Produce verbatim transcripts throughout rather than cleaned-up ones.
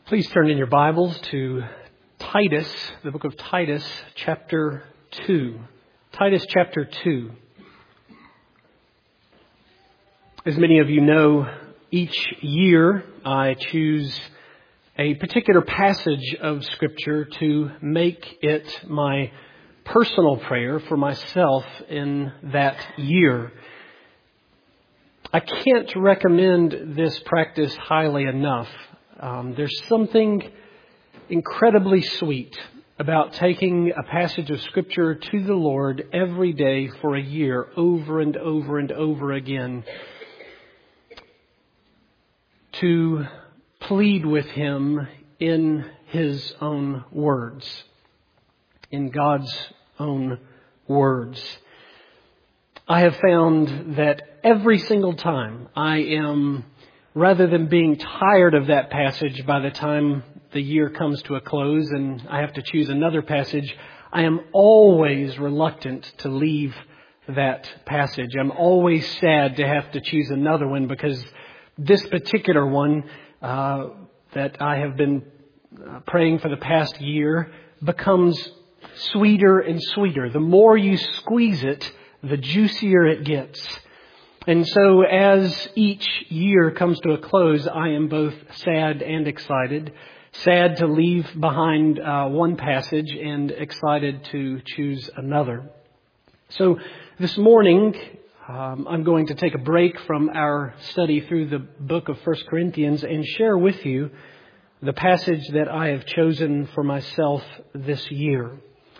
Please turn in your Bibles to Titus, the book of Titus, chapter two. Titus chapter two. As many of you know, each year I choose a particular passage of Scripture to make it my personal prayer for myself in that year. I can't recommend this practice highly enough. Um, there's something incredibly sweet about taking a passage of Scripture to the Lord every day for a year, over and over and over again, to plead with Him in His own words, in God's own words. I have found that every single time I am, rather than being tired of that passage by the time the year comes to a close and I have to choose another passage, I am always reluctant to leave that passage. I'm always sad to have to choose another one because this particular one uh, that I have been uh, praying for the past year becomes sweeter and sweeter. The more you squeeze it, the juicier it gets. And so as each year comes to a close, I am both sad and excited. Sad to leave behind uh, one passage and excited to choose another. So this morning, um, I'm going to take a break from our study through the book of First Corinthians and share with you the passage that I have chosen for myself this year.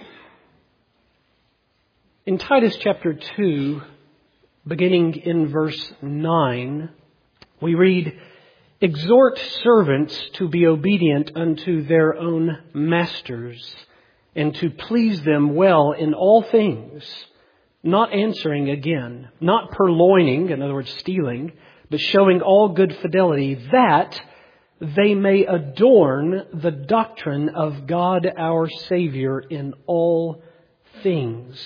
In Titus chapter two, beginning in verse nine, we read, "Exhort servants to be obedient unto their own masters, and to please them well in all things, not answering again, not purloining," in other words, stealing, "but showing all good fidelity, that they may adorn the doctrine of God our Savior in all things.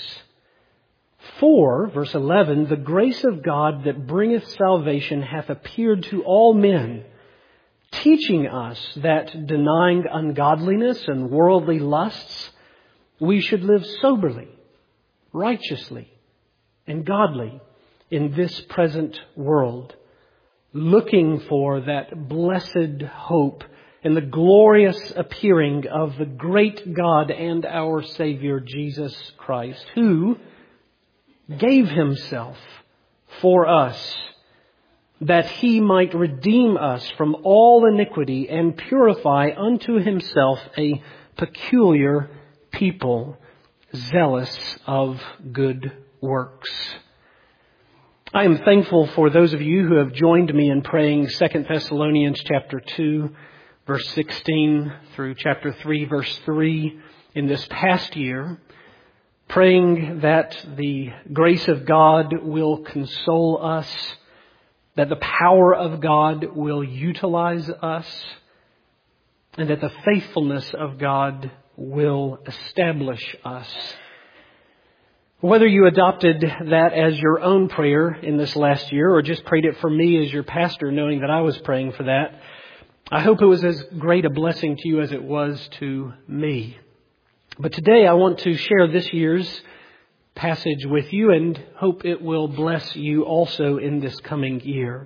For," verse eleven, "the grace of God that bringeth salvation hath appeared to all men, teaching us that denying ungodliness and worldly lusts, we should live soberly, righteously, and godly in this present world, looking for that blessed hope and the glorious appearing of the great God and our Savior Jesus Christ, who gave Himself for us, that He might redeem us from all iniquity and purify unto Himself a peculiar people, zealous of good works." I am thankful for those of you who have joined me in praying Second Thessalonians chapter two, verse sixteen through chapter three, verse three in this past year, praying that the grace of God will console us, that the power of God will utilize us, and that the faithfulness of God will establish us. Whether you adopted that as your own prayer in this last year or just prayed it for me as your pastor, knowing that I was praying for that, I hope it was as great a blessing to you as it was to me. But today I want to share this year's passage with you and hope it will bless you also in this coming year.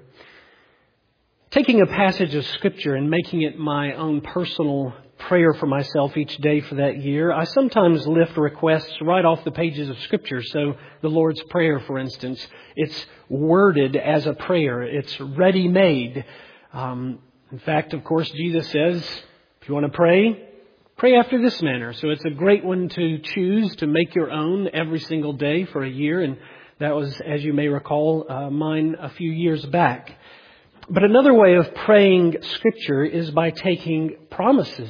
Taking a passage of Scripture and making it my own personal prayer for myself each day for that year, I sometimes lift requests right off the pages of Scripture. So the Lord's Prayer, for instance, it's worded as a prayer. It's ready-made. Um, in fact, of course, Jesus says, if you want to pray, pray after this manner. So it's a great one to choose to make your own every single day for a year. And that was, as you may recall, uh, mine a few years back. But another way of praying Scripture is by taking promises,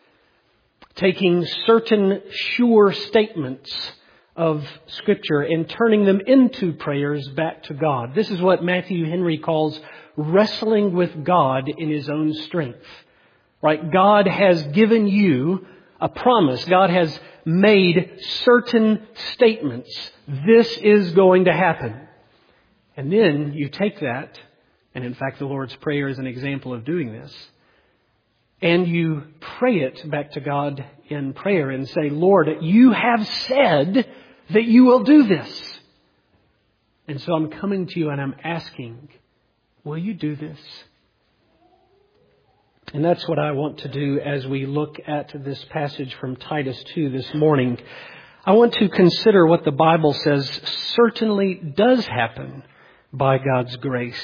taking certain sure statements of Scripture and turning them into prayers back to God. This is what Matthew Henry calls wrestling with God in His own strength. Right? God has given you a promise. God has made certain statements. This is going to happen. And then you take that, and in fact the Lord's Prayer is an example of doing this, and you pray it back to God in prayer and say, Lord, you have said that you will do this. And so I'm coming to you and I'm asking, will you do this? And that's what I want to do as we look at this passage from Titus two this morning. I want to consider what the Bible says certainly does happen by God's grace.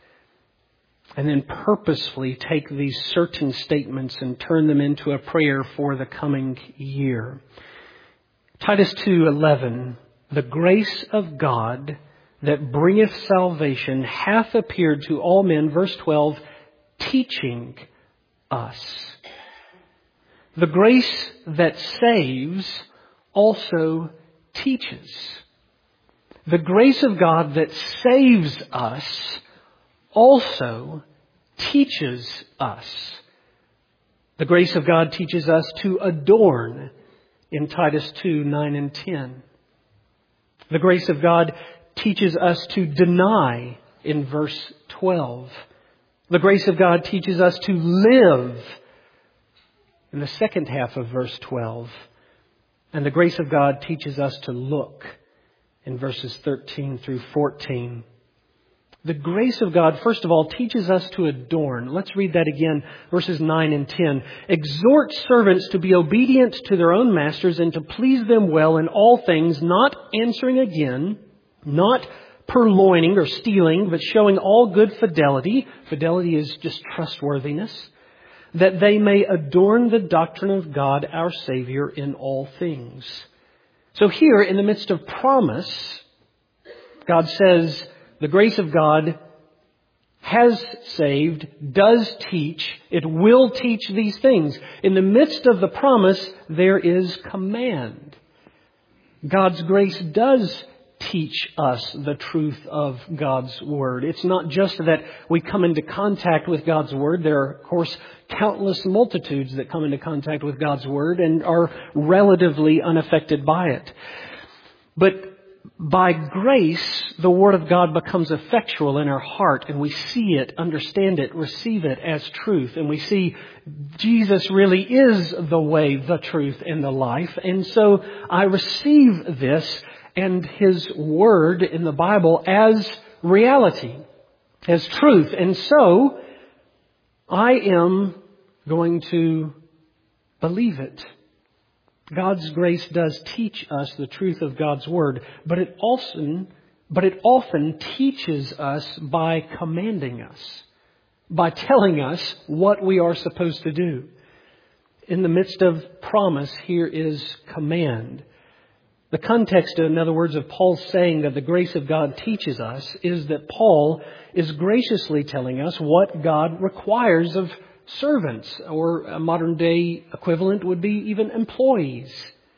And then purposefully take these certain statements and turn them into a prayer for the coming year. Titus two eleven, the grace of God that bringeth salvation hath appeared to all men, verse twelve, teaching us. The grace that saves also teaches. The grace of God that saves us also teaches us. The grace of God teaches us to adorn in Titus two, nine and ten. The grace of God teaches us to deny in verse twelve. The grace of God teaches us to live in the second half of verse twelve. And the grace of God teaches us to look in verses thirteen through fourteen. The grace of God, first of all, teaches us to adorn. Let's read that again, verses nine and ten. Exhort servants to be obedient to their own masters and to please them well in all things, not answering again, not purloining or stealing, but showing all good fidelity. Fidelity is just trustworthiness. That they may adorn the doctrine of God our Savior in all things. So here, in the midst of promise, God says the grace of God has saved, does teach, it will teach these things. In the midst of the promise, there is command. God's grace does teach us the truth of God's Word. It's not just that we come into contact with God's Word. There are, of course, countless multitudes that come into contact with God's Word and are relatively unaffected by it. But by grace, the Word of God becomes effectual in our heart, and we see it, understand it, receive it as truth. And we see Jesus really is the way, the truth, and the life. And so I receive this and His Word in the Bible as reality, as truth. And so I am going to believe it. God's grace does teach us the truth of God's Word, but it often, but it often teaches us by commanding us, by telling us what we are supposed to do. In the midst of promise, here is command. The context, in other words, of Paul saying that the grace of God teaches us is that Paul is graciously telling us what God requires of servants, or a modern day equivalent would be even employees.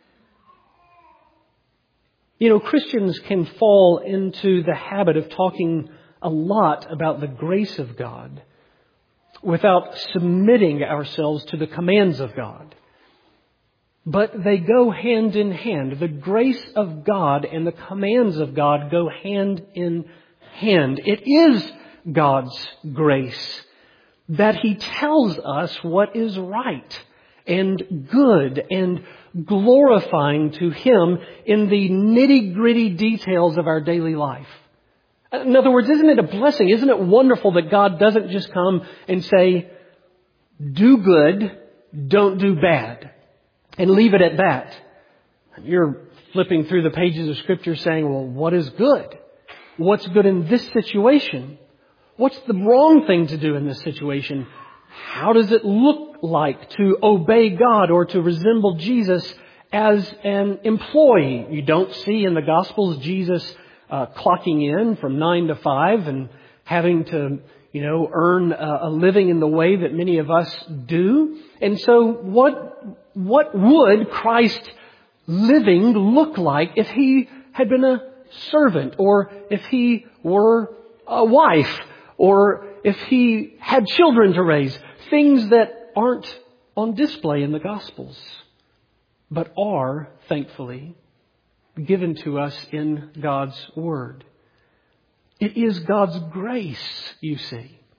You know, Christians can fall into the habit of talking a lot about the grace of God without submitting ourselves to the commands of God. But they go hand in hand. The grace of God and the commands of God go hand in hand. It is God's grace that He tells us what is right and good and glorifying to Him in the nitty-gritty details of our daily life. In other words, isn't it a blessing? Isn't it wonderful that God doesn't just come and say, do good, don't do bad, and leave it at that? You're flipping through the pages of Scripture saying, well, what is good? What's good in this situation? What's the wrong thing to do in this situation? How does it look like to obey God or to resemble Jesus as an employee? You don't see in the Gospels Jesus uh, clocking in from nine to five and having to, you know, earn a, a living in the way that many of us do. And so what, what would Christ living look like if He had been a servant, or if He were a wife, or if He had children to raise? Things that aren't on display in the Gospels, but are, thankfully, given to us in God's Word. It is God's grace, you see,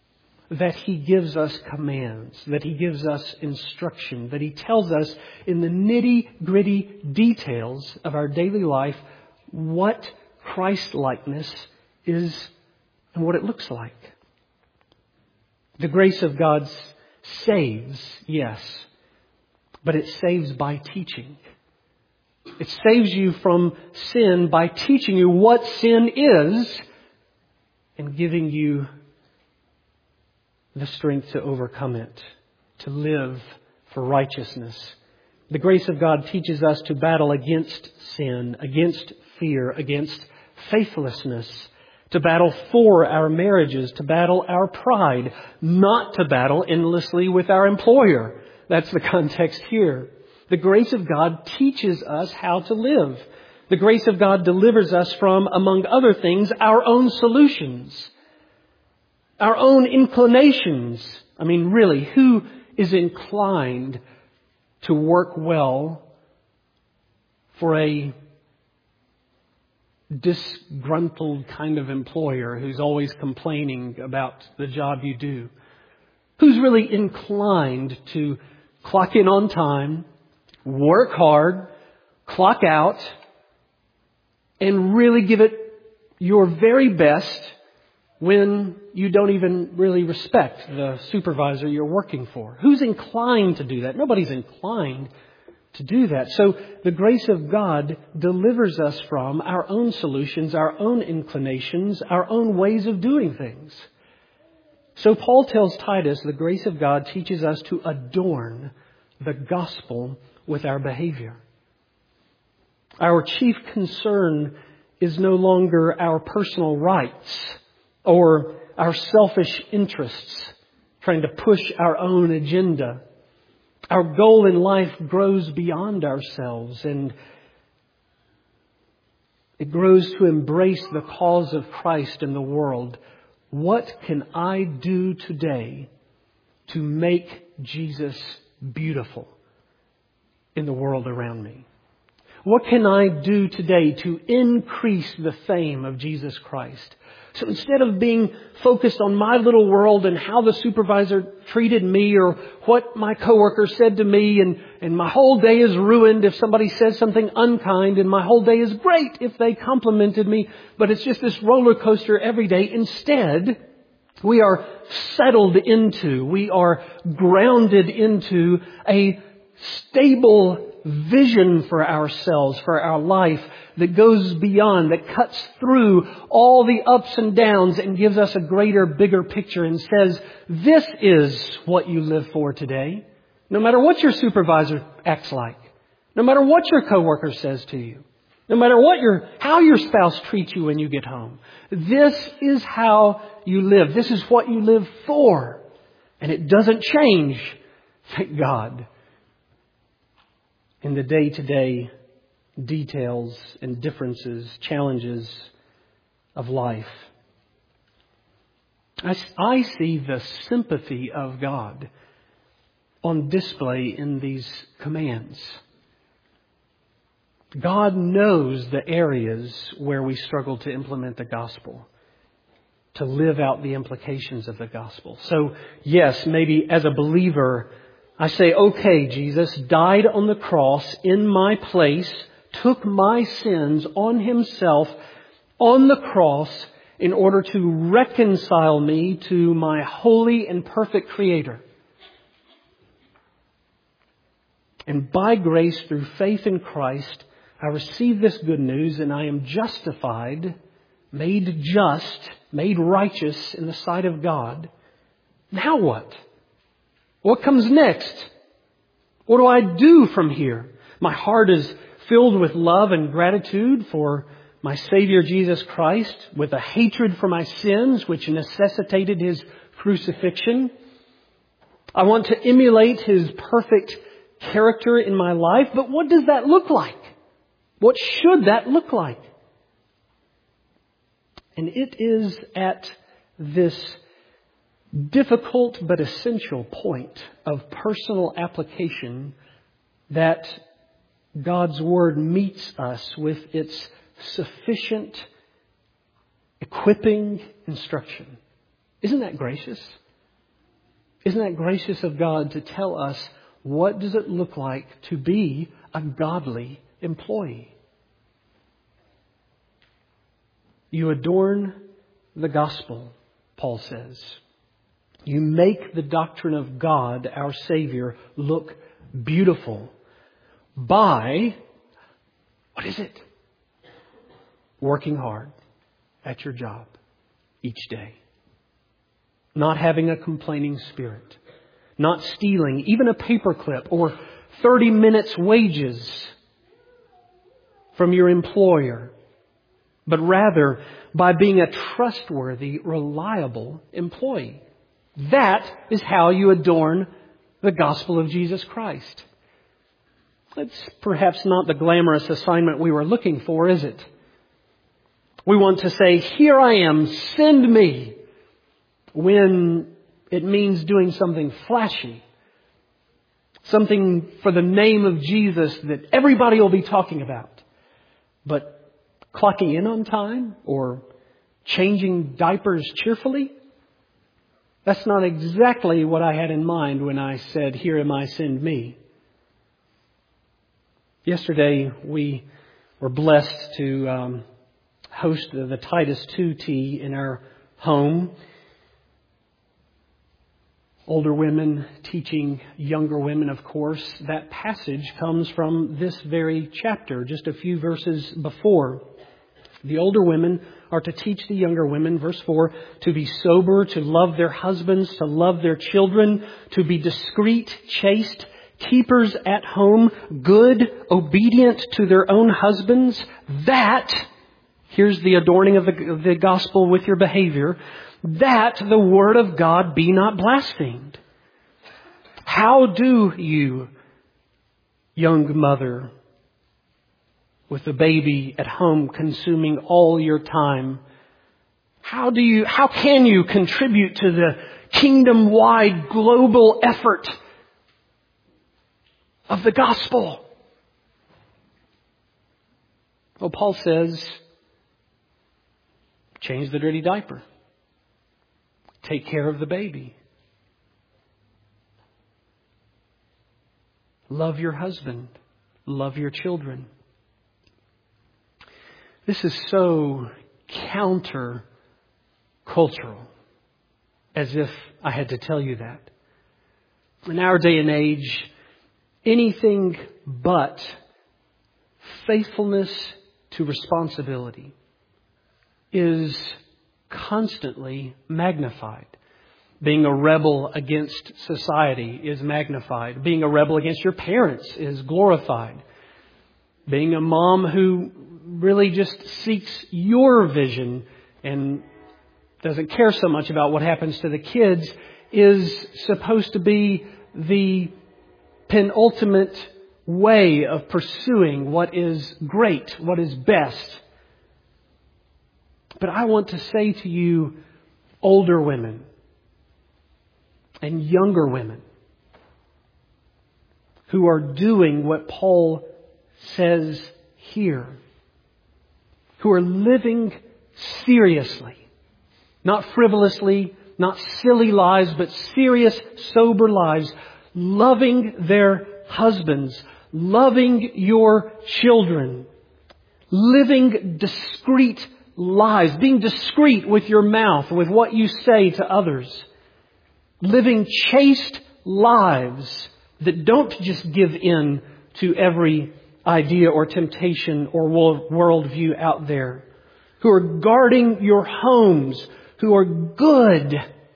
that He gives us commands, that He gives us instruction, that He tells us in the nitty-gritty details of our daily life what Christ-likeness is and what it looks like. The grace of God saves, yes, but it saves by teaching. It saves you from sin by teaching you what sin is and giving you the strength to overcome it, to live for righteousness. The grace of God teaches us to battle against sin, against fear, against faithlessness, to battle for our marriages, to battle our pride, not to battle endlessly with our employer. That's the context here. The grace of God teaches us how to live. The grace of God delivers us from, among other things, our own solutions, our own inclinations. I mean, really, who is inclined to work well for a disgruntled kind of employer who's always complaining about the job you do? Who's really inclined to clock in on time, work hard, clock out, and really give it your very best when you don't even really respect the supervisor you're working for? Who's inclined to do that? Nobody's inclined to do that. So the grace of God delivers us from our own solutions, our own inclinations, our own ways of doing things. So Paul tells Titus the grace of God teaches us to adorn the gospel with our behavior. Our chief concern is no longer our personal rights or our selfish interests, trying to push our own agenda. Our goal in life grows beyond ourselves, and it grows to embrace the cause of Christ in the world. What can I do today to make Jesus beautiful in the world around me? What can I do today to increase the fame of Jesus Christ? So instead of being focused on my little world and how the supervisor treated me or what my coworker said to me, and, and my whole day is ruined if somebody says something unkind, and my whole day is great if they complimented me, but it's just this roller coaster every day. Instead, we are settled into, we are grounded into a stable vision for ourselves, for our life that goes beyond, that cuts through all the ups and downs and gives us a greater, bigger picture and says, this is what you live for today. No matter what your supervisor acts like, no matter what your coworker says to you, no matter what your, how your spouse treats you when you get home, this is how you live. This is what you live for. And it doesn't change, thank God, in the day-to-day details and differences, challenges of life. I, I see the sympathy of God on display in these commands. God knows the areas where we struggle to implement the gospel, to live out the implications of the gospel. So, yes, maybe as a believer, I say, okay, Jesus died on the cross in my place, took my sins on Himself on the cross in order to reconcile me to my holy and perfect Creator. And by grace, through faith in Christ, I receive this good news and I am justified, made just, made righteous in the sight of God. Now what? What comes next? What do I do from here? My heart is filled with love and gratitude for my Savior Jesus Christ, with a hatred for my sins, which necessitated His crucifixion. I want to emulate His perfect character in my life, but what does that look like? What should that look like? And it is at this difficult but essential point of personal application that God's Word meets us with its sufficient equipping instruction. Isn't that gracious? Isn't that gracious of God to tell us what does it look like to be a godly employee? You adorn the gospel, Paul says. You make the doctrine of God, our Savior, look beautiful by, what is it? Working hard at your job each day. Not having a complaining spirit. Not stealing even a paperclip or thirty minutes wages from your employer. But rather by being a trustworthy, reliable employee. That is how you adorn the gospel of Jesus Christ. It's perhaps not the glamorous assignment we were looking for, is it? We want to say, here I am, send me, when it means doing something flashy. Something for the name of Jesus that everybody will be talking about. But clocking in on time or changing diapers cheerfully, that's not exactly what I had in mind when I said, here am I, send me. Yesterday we were blessed to um, host the, the Titus two tea in our home. Older women teaching younger women, of course. That passage comes from this very chapter, just a few verses before. The older women are to teach the younger women, verse four, to be sober, to love their husbands, to love their children, to be discreet, chaste, keepers at home, good, obedient to their own husbands, that, here's the adorning of the, of the gospel with your behavior, that the word of God be not blasphemed. How do you, young mother, with the baby at home consuming all your time, how do you, how can you contribute to the kingdom-wide global effort of the gospel? Well, Paul says, change the dirty diaper. Take care of the baby. Love your husband. Love your children. This is so counter-cultural, as if I had to tell you that. In our day and age, anything but faithfulness to responsibility is constantly magnified. Being a rebel against society is magnified. Being a rebel against your parents is glorified. Being a mom who really just seeks your vision and doesn't care so much about what happens to the kids is supposed to be the penultimate way of pursuing what is great, what is best. But I want to say to you, older women and younger women who are doing what Paul says here, who are living seriously, not frivolously, not silly lives, but serious, sober lives, loving their husbands, loving your children, living discreet lives, being discreet with your mouth, with what you say to others, living chaste lives that don't just give in to every idea or temptation or worldview out there, who are guarding your homes, who are good,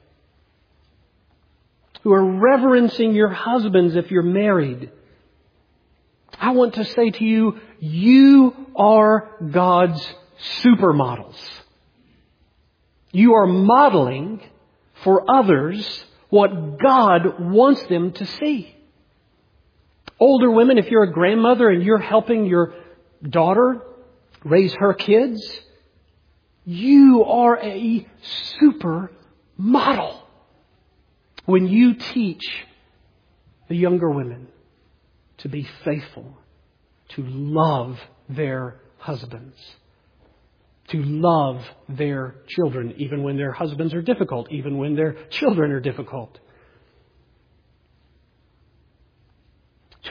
who are reverencing your husbands if you're married. I want to say to you, you are God's supermodels. You are modeling for others what God wants them to see. Older women, if you're a grandmother and you're helping your daughter raise her kids, you are a supermodel when you teach the younger women to be faithful, to love their husbands, to love their children, even when their husbands are difficult, even when their children are difficult.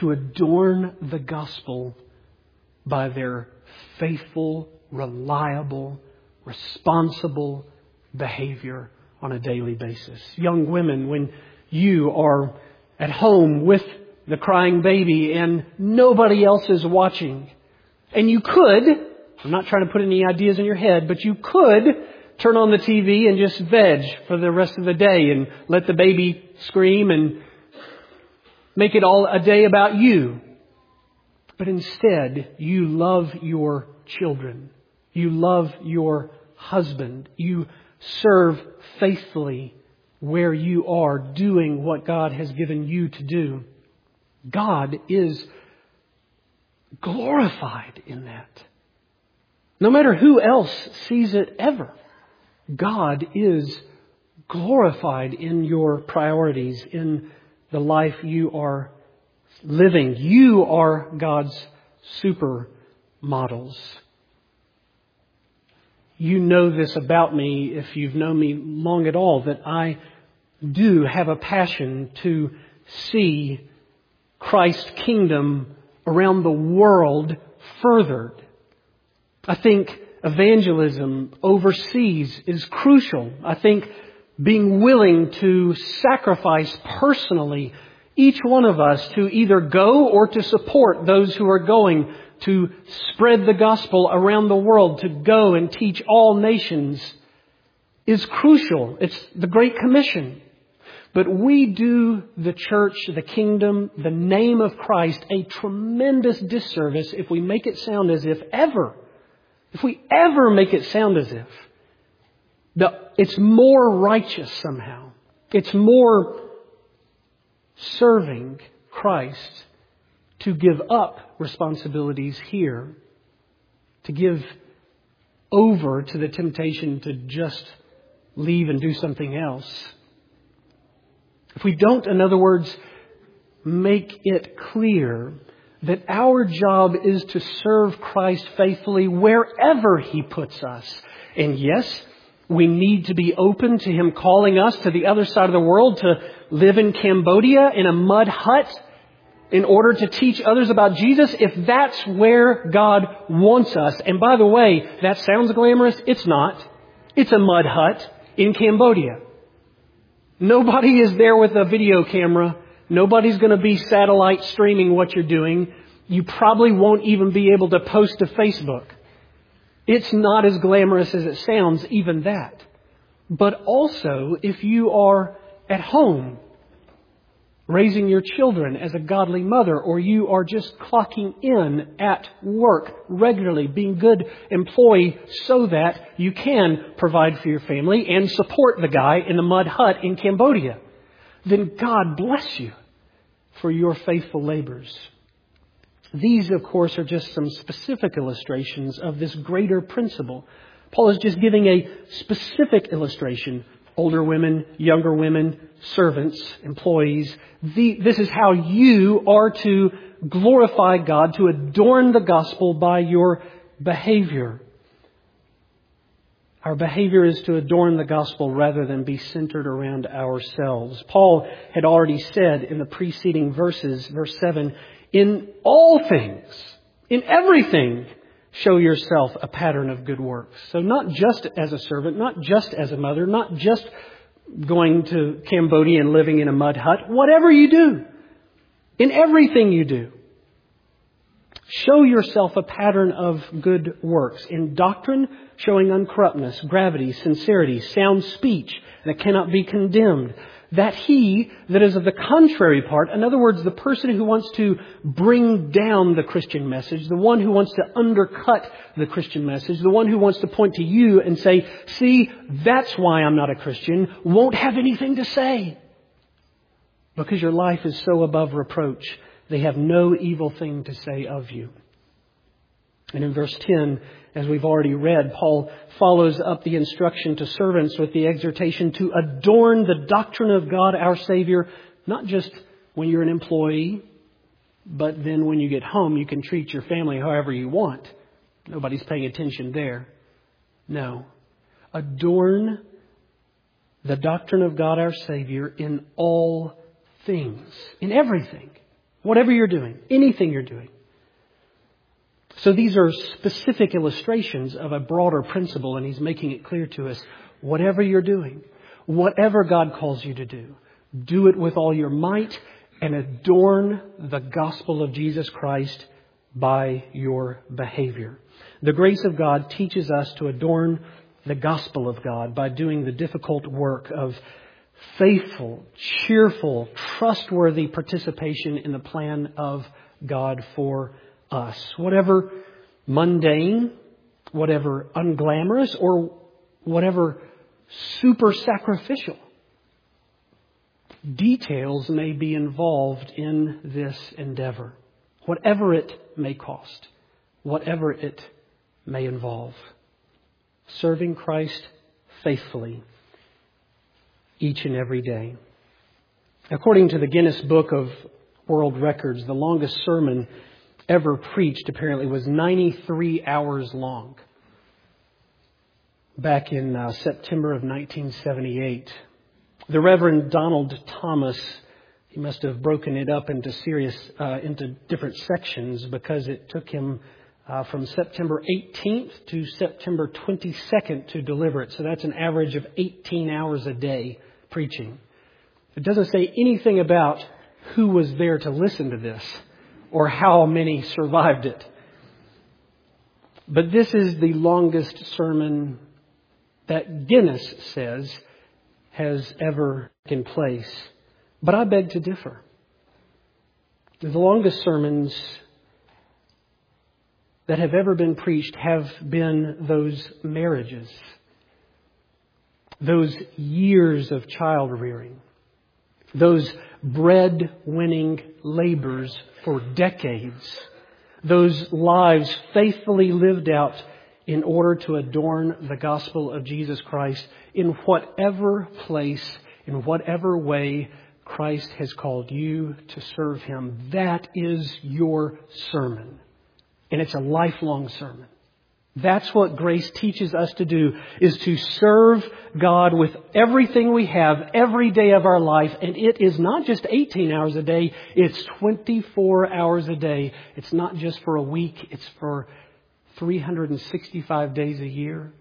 to adorn the gospel by their faithful, reliable, responsible behavior on a daily basis. Young women, when you are at home with the crying baby and nobody else is watching, and you could, I'm not trying to put any ideas in your head, but you could turn on the T V and just veg for the rest of the day and let the baby scream and make it all a day about you. But instead, you love your children. You love your husband. You serve faithfully where you are doing what God has given you to do. God is glorified in that. No matter who else sees it ever, God is glorified in your priorities, in the life you are living. You are God's supermodels. You know this about me if you've known me long at all, that I do have a passion to see Christ's kingdom around the world furthered. I think evangelism overseas is crucial. I think being willing to sacrifice personally, each one of us, to either go or to support those who are going, to spread the gospel around the world, to go and teach all nations, is crucial. It's the Great Commission. But we do the church, the kingdom, the name of Christ a tremendous disservice if we make it sound as if ever, if we ever make it sound as if the, it's more righteous somehow. It's more serving Christ to give up responsibilities here, to give over to the temptation to just leave and do something else. If we don't, in other words, make it clear that our job is to serve Christ faithfully wherever He puts us. And yes, we need to be open to Him calling us to the other side of the world to live in Cambodia in a mud hut in order to teach others about Jesus, if that's where God wants us. And by the way, that sounds glamorous. It's not. It's a mud hut in Cambodia. Nobody is there with a video camera. Nobody's going to be satellite streaming what you're doing. You probably won't even be able to post to Facebook. It's not as glamorous as it sounds, even that. But also, if you are at home raising your children as a godly mother, or you are just clocking in at work regularly, being good employee so that you can provide for your family and support the guy in the mud hut in Cambodia, then God bless you for your faithful labors. These, of course, are just some specific illustrations of this greater principle. Paul is just giving a specific illustration. Older women, younger women, servants, employees. The, this is how you are to glorify God, to adorn the gospel by your behavior. Our behavior is to adorn the gospel rather than be centered around ourselves. Paul had already said in the preceding verses, verse seven, in all things, in everything, show yourself a pattern of good works. So not just as a servant, not just as a mother, not just going to Cambodia and living in a mud hut. Whatever you do, in everything you do, show yourself a pattern of good works. In doctrine, showing uncorruptness, gravity, sincerity, sound speech that cannot be condemned. That he that is of the contrary part, in other words, the person who wants to bring down the Christian message, the one who wants to undercut the Christian message, the one who wants to point to you and say, see, that's why I'm not a Christian, won't have anything to say. Because your life is so above reproach, they have no evil thing to say of you. And in verse ten, as we've already read, Paul follows up the instruction to servants with the exhortation to adorn the doctrine of God, our Savior, not just when you're an employee, but then when you get home, you can treat your family however you want. Nobody's paying attention there. No. Adorn the doctrine of God, our Savior, in all things, in everything. Whatever you're doing, anything you're doing. So these are specific illustrations of a broader principle, and he's making it clear to us. Whatever you're doing, whatever God calls you to do, do it with all your might and adorn the gospel of Jesus Christ by your behavior. The grace of God teaches us to adorn the gospel of God by doing the difficult work of faithful, cheerful, trustworthy participation in the plan of God for us. Whatever mundane, whatever unglamorous, or whatever super sacrificial details may be involved in this endeavor. Whatever it may cost, whatever it may involve. Serving Christ faithfully each and every day. According to the Guinness Book of World Records, the longest sermon ever preached apparently was ninety-three hours long. Back in uh, September of nineteen seventy-eight. The Reverend Donald Thomas, he must have broken it up into serious, uh, into different sections because it took him uh, from September eighteenth to September twenty-second to deliver it. So that's an average of eighteen hours a day preaching. It doesn't say anything about who was there to listen to this or how many survived it. But this is the longest sermon that Guinness says has ever taken place. But I beg to differ. The longest sermons that have ever been preached have been those marriages, those years of child rearing, those bread-winning labors for decades, those lives faithfully lived out in order to adorn the gospel of Jesus Christ in whatever place, in whatever way Christ has called you to serve Him. That is your sermon. And it's a lifelong sermon. That's what grace teaches us to do, is to serve God with everything we have every day of our life. And it is not just eighteen hours a day, it's twenty-four hours a day. It's not just for a week, it's for three hundred sixty-five days a year.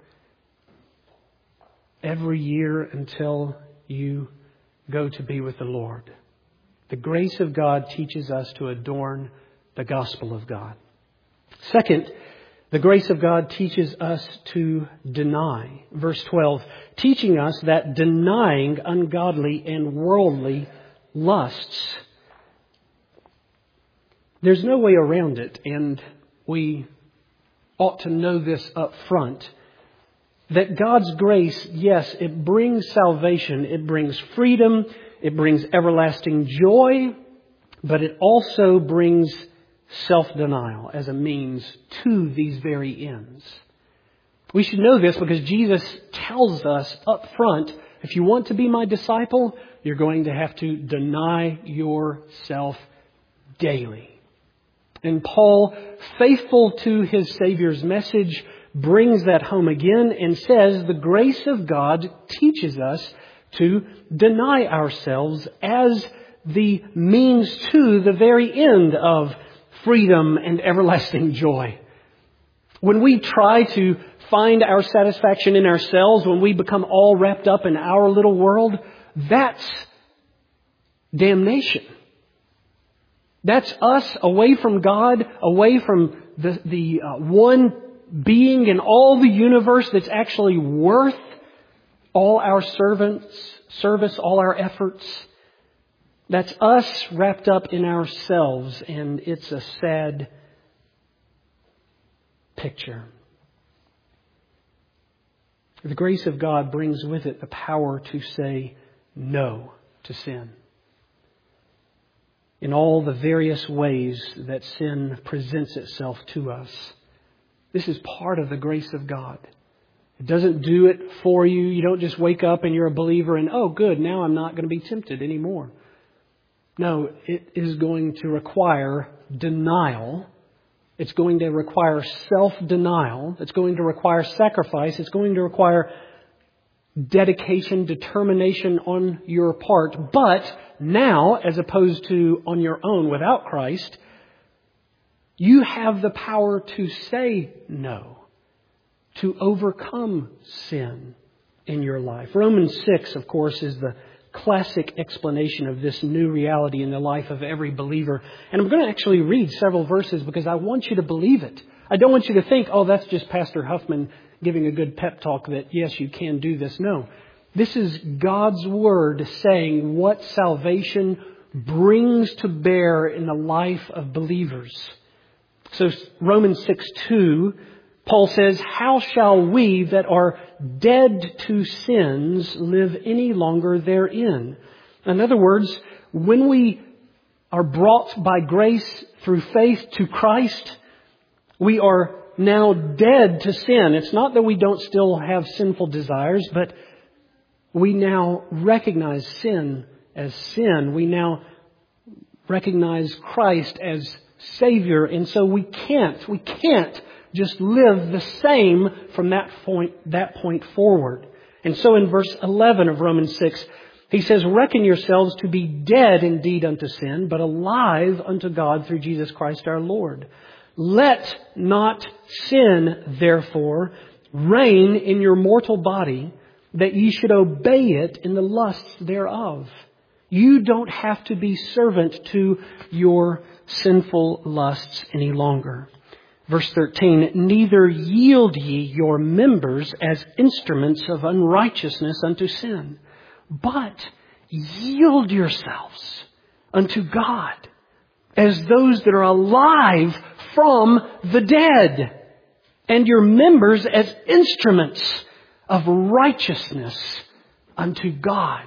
Every year until you go to be with the Lord. The grace of God teaches us to adorn the gospel of God. Second, the grace of God teaches us to deny. Verse twelve, teaching us that denying ungodly and worldly lusts. There's no way around it, and we ought to know this up front. That God's grace, yes, it brings salvation, it brings freedom, it brings everlasting joy, but it also brings self-denial as a means to these very ends. We should know this because Jesus tells us up front, if you want to be my disciple, you're going to have to deny yourself daily. And Paul, faithful to his Savior's message, brings that home again and says the grace of God teaches us to deny ourselves as the means to the very end of freedom and everlasting joy. When we try to find our satisfaction in ourselves, when we become all wrapped up in our little world, that's damnation. That's us away from God, away from the, the uh, one being in all the universe that's actually worth all our servants, service, all our efforts. That's us wrapped up in ourselves, and it's a sad picture. The grace of God brings with it the power to say no to sin. In all the various ways that sin presents itself to us. This is part of the grace of God. It doesn't do it for you. You don't just wake up and you're a believer and, oh, good, now I'm not going to be tempted anymore. No, it is going to require denial. It's going to require self-denial. It's going to require sacrifice. It's going to require dedication, determination on your part. But now, as opposed to on your own without Christ, you have the power to say no, to overcome sin in your life. Romans six, of course, is the classic explanation of this new reality in the life of every believer. And I'm going to actually read several verses because I want you to believe it. I don't want you to think, oh, that's just Pastor Huffman giving a good pep talk that, yes, you can do this. No. This is God's Word saying what salvation brings to bear in the life of believers. So Romans six two, Paul says, how shall we that are dead to sins live any longer therein? In other words, when we are brought by grace through faith to Christ, we are now dead to sin. It's not that we don't still have sinful desires, but we now recognize sin as sin. We now recognize Christ as Savior. And so we can't, we can't just live the same from that point, that point forward. And so in verse eleven of Romans six, he says, reckon yourselves to be dead indeed unto sin, but alive unto God through Jesus Christ our Lord. Let not sin, therefore, reign in your mortal body, that ye should obey it in the lusts thereof. You don't have to be servant to your sinful lusts any longer. Verse thirteen, neither yield ye your members as instruments of unrighteousness unto sin, but yield yourselves unto God as those that are alive from the dead, and your members as instruments of righteousness unto God.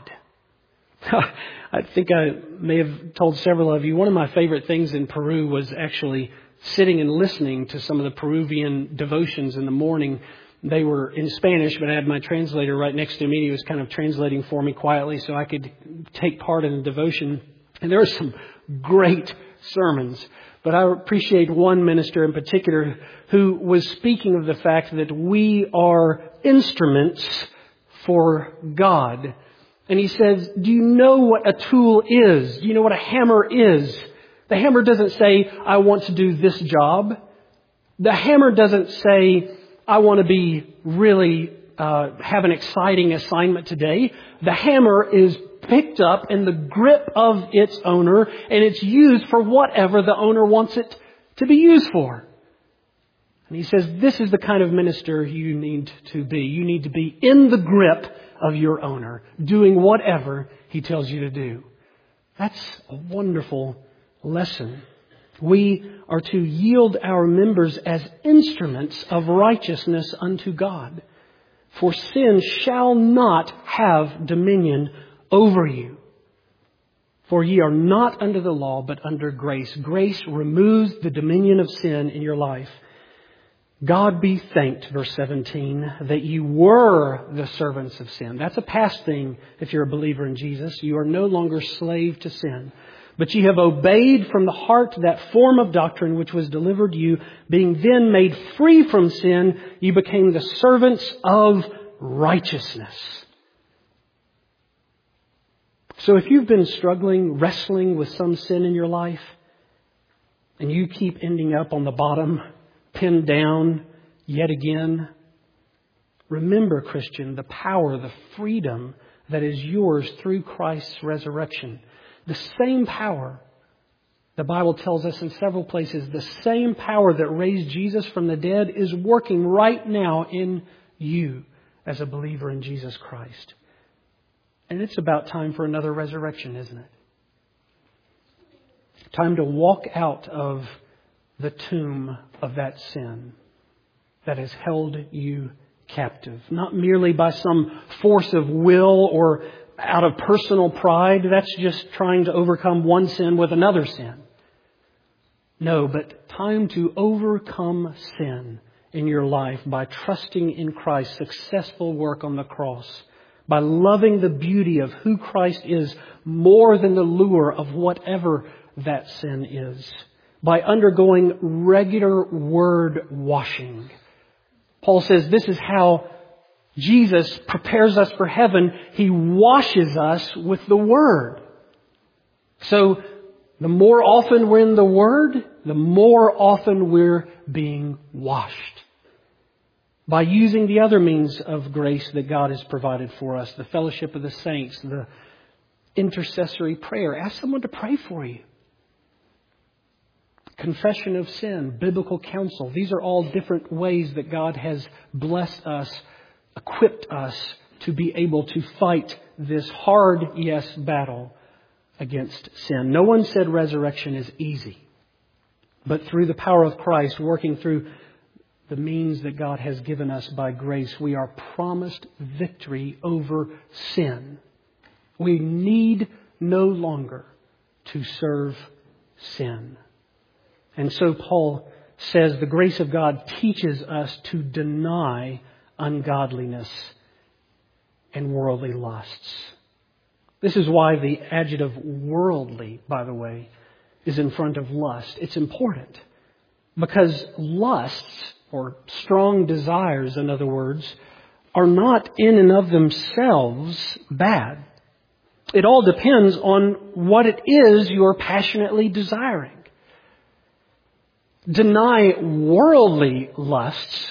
I think I may have told several of you, one of my favorite things in Peru was actually sitting and listening to some of the Peruvian devotions in the morning. They were in Spanish, but I had my translator right next to me. He was kind of translating for me quietly so I could take part in the devotion. And there were some great sermons. But I appreciate one minister in particular who was speaking of the fact that we are instruments for God. And he says, do you know what a tool is? Do you know what a hammer is? The hammer doesn't say, I want to do this job. The hammer doesn't say, I want to be really, uh, have an exciting assignment today. The hammer is picked up in the grip of its owner, and it's used for whatever the owner wants it to be used for. And he says, this is the kind of minister you need to be. You need to be in the grip of your owner, doing whatever he tells you to do. That's a wonderful lesson. We are to yield our members as instruments of righteousness unto God. For sin shall not have dominion over you. For ye are not under the law, but under grace. Grace removes the dominion of sin in your life. God be thanked, verse seventeen, that you were the servants of sin. That's a past thing if you're a believer in Jesus. You are no longer slave to sin. But ye have obeyed from the heart that form of doctrine which was delivered you, being then made free from sin, ye became the servants of righteousness. So if you've been struggling, wrestling with some sin in your life, and you keep ending up on the bottom, pinned down yet again, remember, Christian, the power, the freedom that is yours through Christ's resurrection. The same power, the Bible tells us in several places, the same power that raised Jesus from the dead is working right now in you as a believer in Jesus Christ. And it's about time for another resurrection, isn't it? Time to walk out of the tomb of that sin that has held you captive. Not merely by some force of will or out of personal pride. That's just trying to overcome one sin with another sin. No, but time to overcome sin in your life by trusting in Christ's successful work on the cross. By loving the beauty of who Christ is more than the lure of whatever that sin is. By undergoing regular word washing. Paul says this is how Jesus prepares us for heaven. He washes us with the Word. So the more often we're in the Word, the more often we're being washed. By using the other means of grace that God has provided for us, the fellowship of the saints, the intercessory prayer. Ask someone to pray for you. Confession of sin, biblical counsel. These are all different ways that God has blessed us, equipped us to be able to fight this hard, yes, battle against sin. No one said resurrection is easy. But through the power of Christ, working through the means that God has given us by grace, we are promised victory over sin. We need no longer to serve sin. And so Paul says the grace of God teaches us to deny ungodliness and worldly lusts. This is why the adjective worldly, by the way, is in front of lust. It's important because lusts, or strong desires, in other words, are not in and of themselves bad. It all depends on what it is you're passionately desiring. Deny worldly lusts,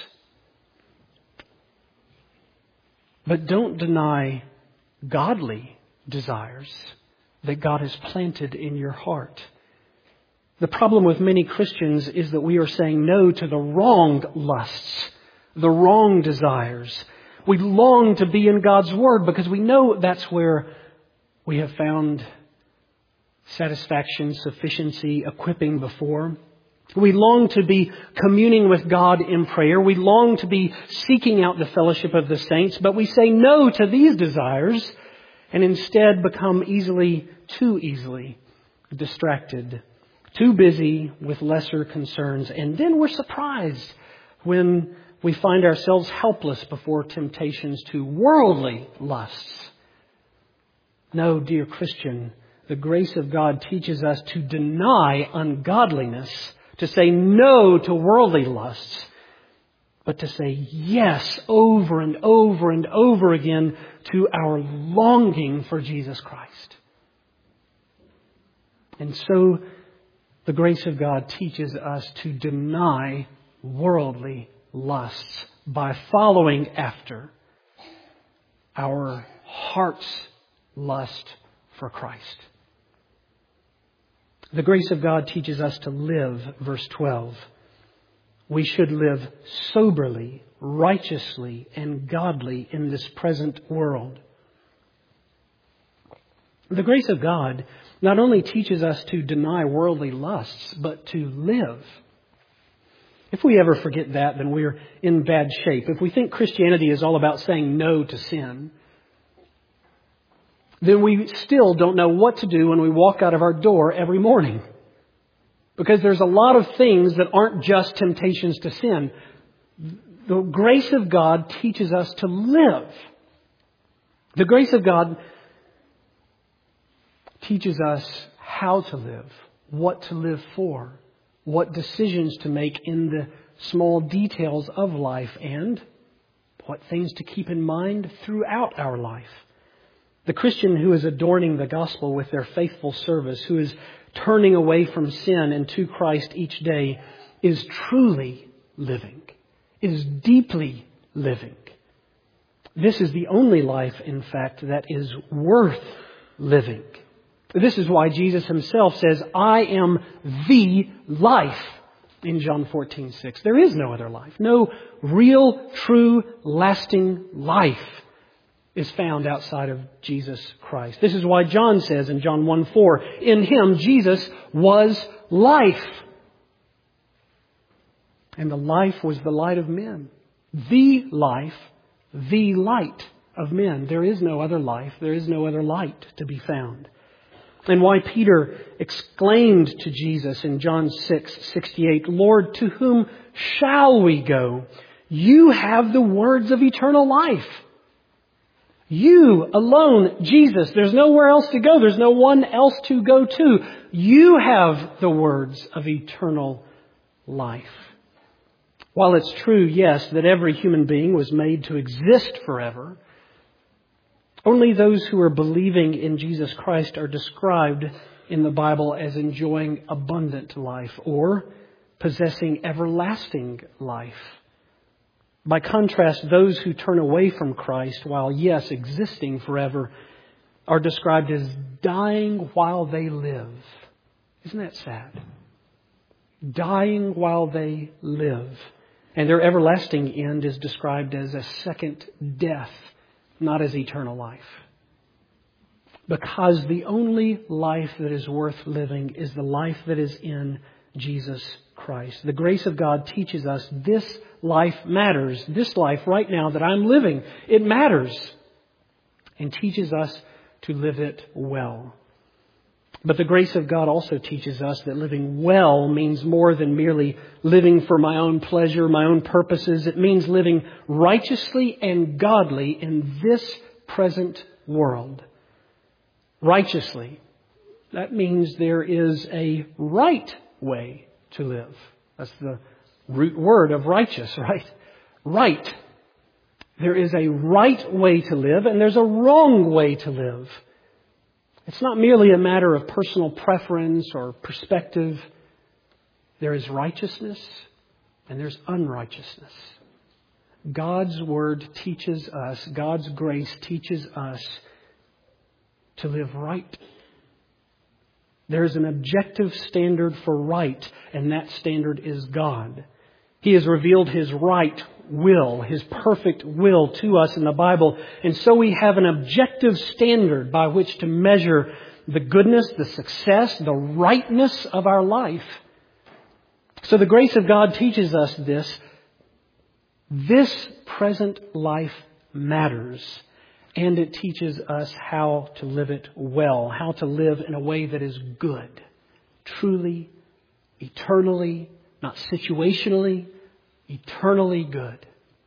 but don't deny godly desires that God has planted in your heart. The problem with many Christians is that we are saying no to the wrong lusts, the wrong desires. We long to be in God's Word because we know that's where we have found satisfaction, sufficiency, equipping before. We long to be communing with God in prayer. We long to be seeking out the fellowship of the saints, but we say no to these desires and instead become easily, too easily distracted, too busy with lesser concerns. And then we're surprised when we find ourselves helpless before temptations to worldly lusts. No, dear Christian, the grace of God teaches us to deny ungodliness, to say no to worldly lusts, but to say yes over and over and over again to our longing for Jesus Christ. And so the grace of God teaches us to deny worldly lusts by following after our heart's lust for Christ. The grace of God teaches us to live, verse twelve. We should live soberly, righteously, and godly in this present world. The grace of God not only teaches us to deny worldly lusts, but to live. If we ever forget that, then we're in bad shape. If we think Christianity is all about saying no to sin, then we still don't know what to do when we walk out of our door every morning. Because there's a lot of things that aren't just temptations to sin. The grace of God teaches us to live. The grace of God teaches us how to live, what to live for, what decisions to make in the small details of life, and what things to keep in mind throughout our life. The Christian who is adorning the gospel with their faithful service, who is turning away from sin and to Christ each day, is truly living, is deeply living. This is the only life, in fact, that is worth living. This is why Jesus himself says, I am the life, in John fourteen six. There is no other life. No real, true, lasting life is found outside of Jesus Christ. This is why John says in John one four, in him, Jesus, was life. And the life was the light of men. The life, the light of men. There is no other life. There is no other light to be found. And why Peter exclaimed to Jesus in John six sixty-eight, Lord, to whom shall we go? You have the words of eternal life. You alone, Jesus. There's nowhere else to go. There's no one else to go to. You have the words of eternal life. While it's true, yes, that every human being was made to exist forever, only those who are believing in Jesus Christ are described in the Bible as enjoying abundant life or possessing everlasting life. By contrast, those who turn away from Christ, while yes, existing forever, are described as dying while they live. Isn't that sad? Dying while they live. And their everlasting end is described as a second death, not as eternal life. Because the only life that is worth living is the life that is in Jesus Christ. The grace of God teaches us this life matters. This life right now that I'm living, it matters. And teaches us to live it well. But the grace of God also teaches us that living well means more than merely living for my own pleasure, my own purposes. It means living righteously and godly in this present world. Righteously. That means there is a right way to live. That's the root word of righteous, right? Right. There is a right way to live and there's a wrong way to live. It's not merely a matter of personal preference or perspective. There is righteousness and there's unrighteousness. God's Word teaches us, God's grace teaches us to live right. There is an objective standard for right, and that standard is God. He has revealed His right will, His perfect will to us in the Bible. And so we have an objective standard by which to measure the goodness, the success, the rightness of our life. So the grace of God teaches us this. This present life matters. And it teaches us how to live it well, how to live in a way that is good, truly, eternally, not situationally, eternally good.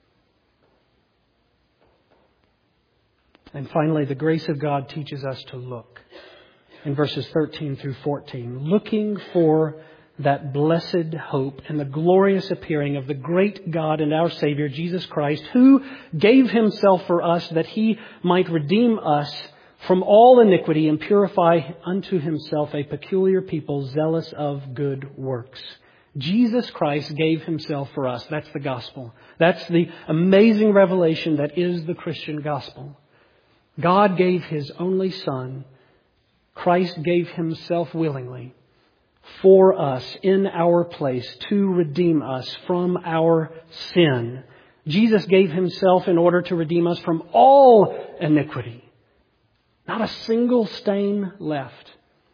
And finally, the grace of God teaches us to look. In verses thirteen through fourteen, looking for that blessed hope and the glorious appearing of the great God and our Savior, Jesus Christ, who gave Himself for us that He might redeem us from all iniquity and purify unto Himself a peculiar people zealous of good works. Jesus Christ gave Himself for us. That's the gospel. That's the amazing revelation that is the Christian gospel. God gave His only Son. Christ gave Himself willingly for us in our place to redeem us from our sin. Jesus gave Himself in order to redeem us from all iniquity. Not a single stain left.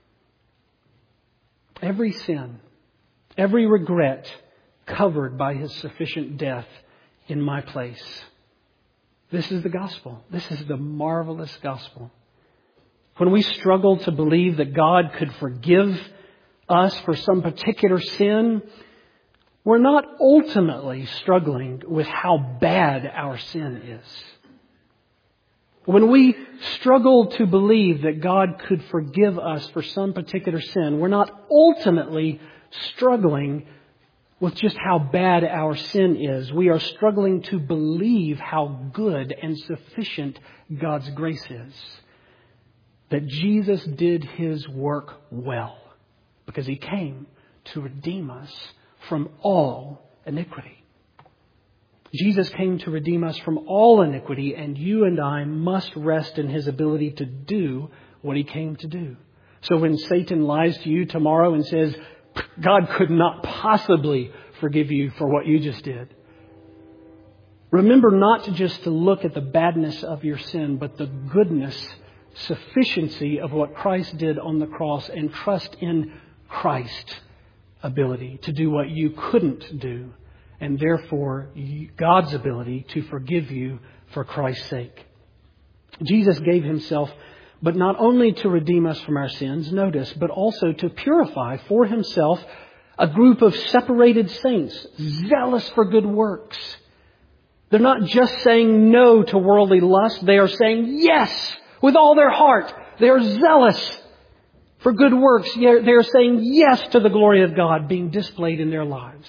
Every sin, every regret covered by His sufficient death in my place. This is the gospel. This is the marvelous gospel. When we struggle to believe that God could forgive us for some particular sin, we're not ultimately struggling with how bad our sin is. When we struggle to believe that God could forgive us for some particular sin, we're not ultimately struggling with just how bad our sin is. We are struggling to believe how good and sufficient God's grace is. That Jesus did His work well. Because He came to redeem us from all iniquity. Jesus came to redeem us from all iniquity, and you and I must rest in His ability to do what He came to do. So when Satan lies to you tomorrow and says, God could not possibly forgive you for what you just did, remember not to just to look at the badness of your sin, but the goodness, sufficiency of what Christ did on the cross, and trust in Christ's ability to do what you couldn't do, and therefore God's ability to forgive you for Christ's sake. Jesus gave Himself, but not only to redeem us from our sins, notice, but also to purify for Himself a group of separated saints, zealous for good works. They're not just saying no to worldly lust, they are saying yes with all their heart. They are zealous for good works. They are saying yes to the glory of God being displayed in their lives.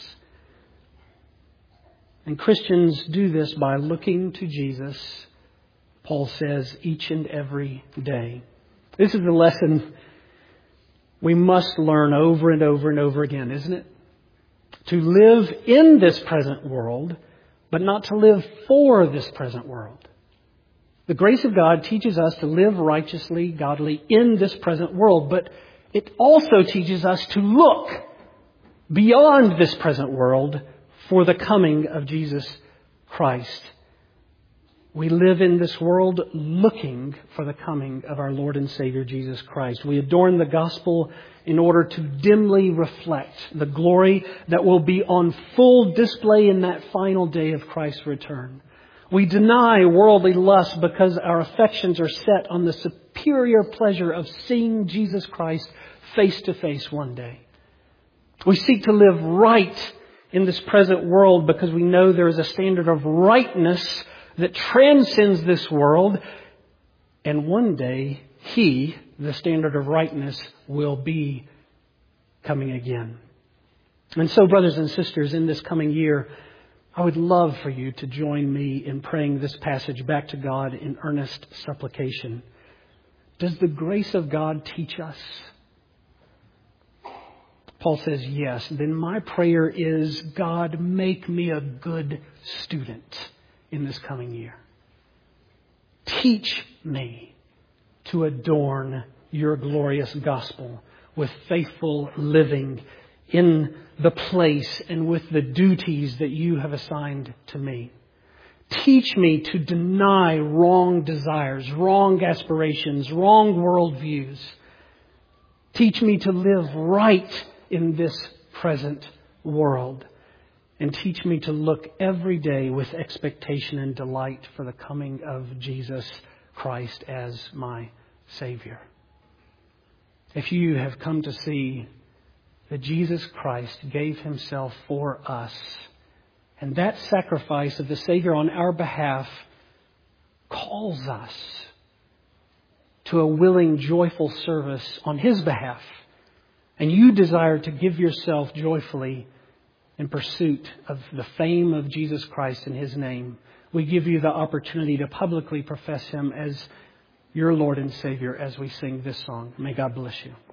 And Christians do this by looking to Jesus, Paul says, each and every day. This is the lesson we must learn over and over and over again, isn't it? To live in this present world, but not to live for this present world. The grace of God teaches us to live righteously, godly in this present world, but it also teaches us to look beyond this present world for the coming of Jesus Christ. We live in this world looking for the coming of our Lord and Savior Jesus Christ. We adorn the gospel in order to dimly reflect the glory that will be on full display in that final day of Christ's return. We deny worldly lust because our affections are set on the superior pleasure of seeing Jesus Christ face to face one day. We seek to live right in this present world because we know there is a standard of rightness that transcends this world. And one day, He, the standard of rightness, will be coming again. And so, brothers and sisters, in this coming year, I would love for you to join me in praying this passage back to God in earnest supplication. Does the grace of God teach us? Paul says, yes. Then my prayer is, God, make me a good student in this coming year. Teach me to adorn your glorious gospel with faithful living in the place and with the duties that you have assigned to me. Teach me to deny wrong desires, wrong aspirations, wrong worldviews. Teach me to live right in this present world. And teach me to look every day with expectation and delight for the coming of Jesus Christ as my Savior. If you have come to see that Jesus Christ gave Himself for us, and that sacrifice of the Savior on our behalf calls us to a willing, joyful service on His behalf, and you desire to give yourself joyfully in pursuit of the fame of Jesus Christ in His name, we give you the opportunity to publicly profess Him as your Lord and Savior as we sing this song. May God bless you.